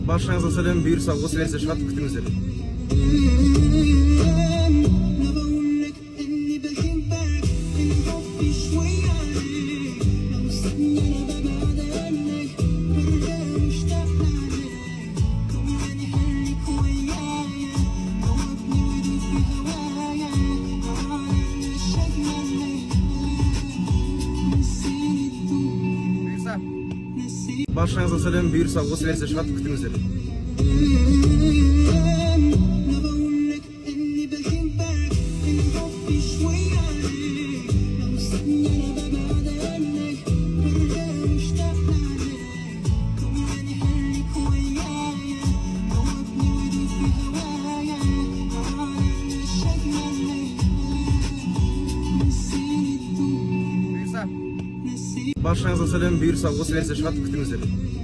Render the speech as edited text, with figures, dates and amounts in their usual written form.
Баршаңызға сәлем, бұйырса осы версия шығады, күтіңіздер. Баршаңызға сәлем, бұйырса осы версия шығады, күтіңіздер. Баршаңызға сәлем, бұйырса осы версия шығады, күтіңіздер.